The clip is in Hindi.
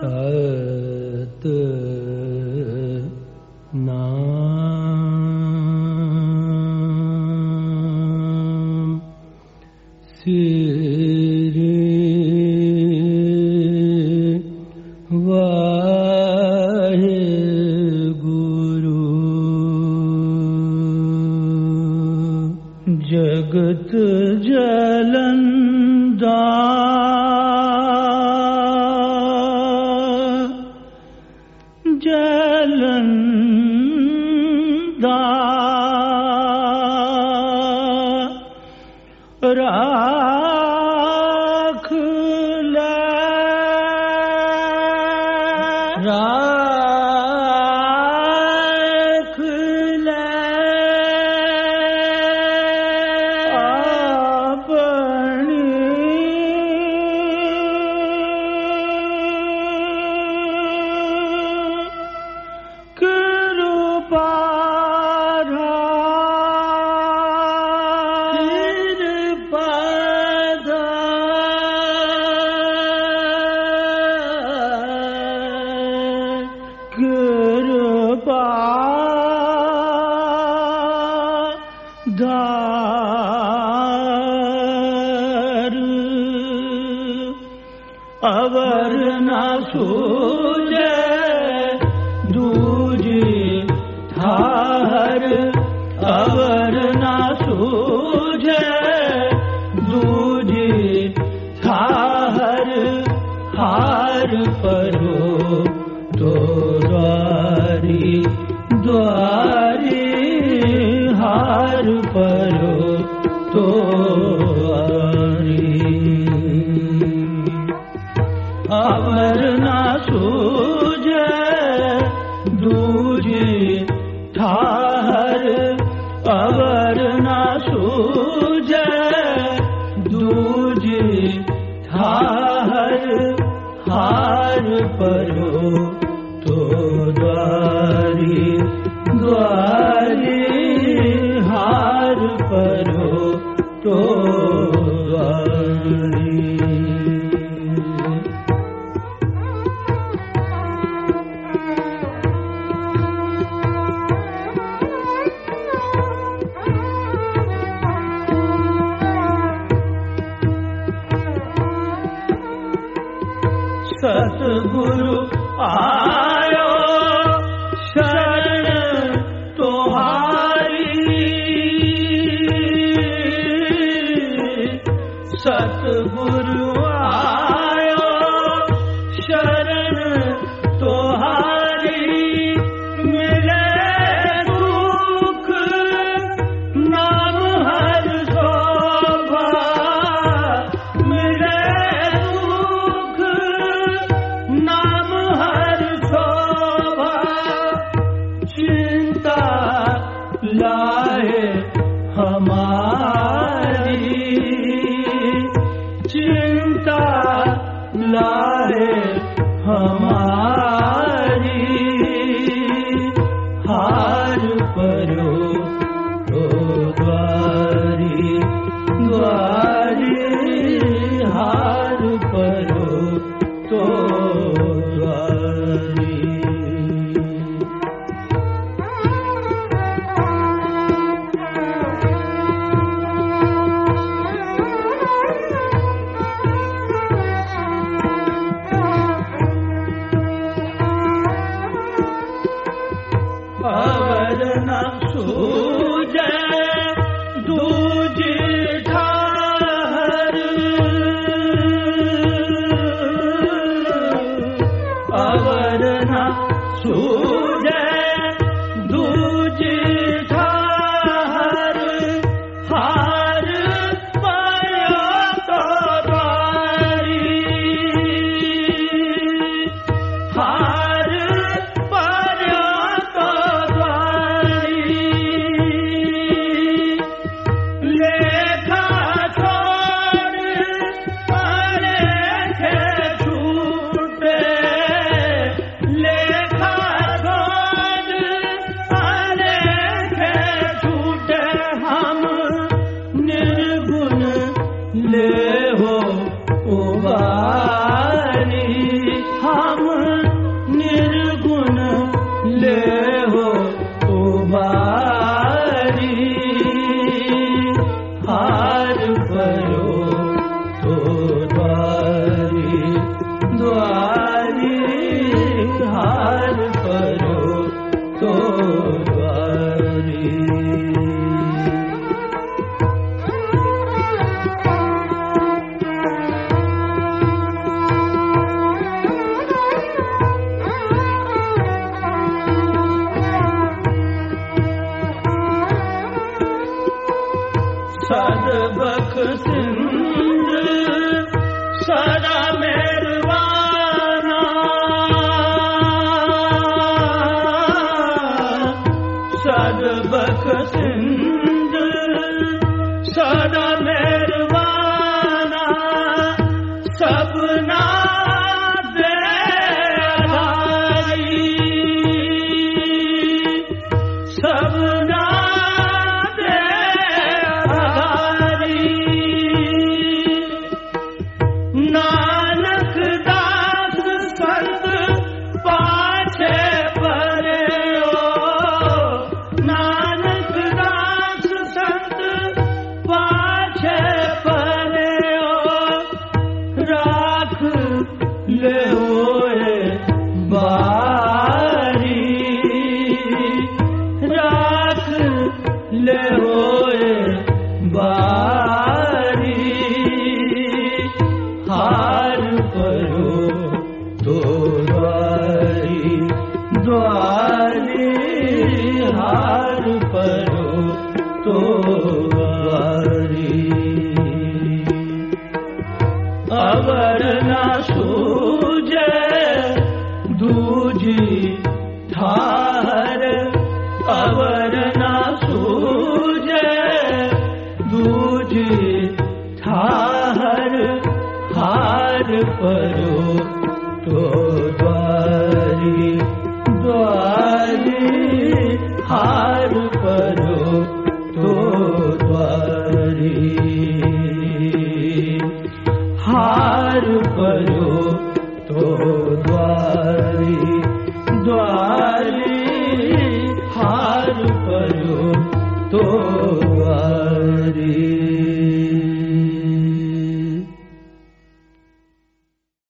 सत नाम सिरे वाहे गुरु जगत जलंदा जलंदा राख ले राख ले अपनी अवर न सूझे दूजी थाहर अवर न सूझे दूजी थाहर हार परो तो द्वारी द्वारी हार परो तो अवर न सूझे दूजी ठाहर अवर न सूझे दूजी ठाहर हार परो तो द्वारी द्वारी हार परो तो द्वारी सतगुरु आयो शरण तुम्हारी सतगुरु आयो शरण तुम्हारी मिले दुख नाम हर शोभा मिले नाम हर शोभा चिंता लाए हमारी चिंता लाए हमारी हार परो तो द्वारी द्वारी हार परो तो अवर न सूझे दूजी ठाहर अवर न सूझे दूजी ठाहर हार पाया तो द्वारी हार पाया तो लेखा छोड़ अलेखे छूटे लेखा छोड़ अलेखे छूटे हम निर्गुण ले हो उबारी हम सबना दे आधारी, सबना दे आधारी। नानक दास संत पाछे परे ओ, नानक दास संत पाछे परे ओ, राख ले होए बारी, राख ले होए बारी। हार परो तो द्वारी, द्वारी हार परो तो द्वारी। अवर न सूझे दूजी ठाहर, अवर न सूझे दूजी ठाहर। हार परो तो द्वारी, द्वारी हार परो तो द्वारी। हार परो तो द्वारी, द्वारी हार परो तो द्वारी।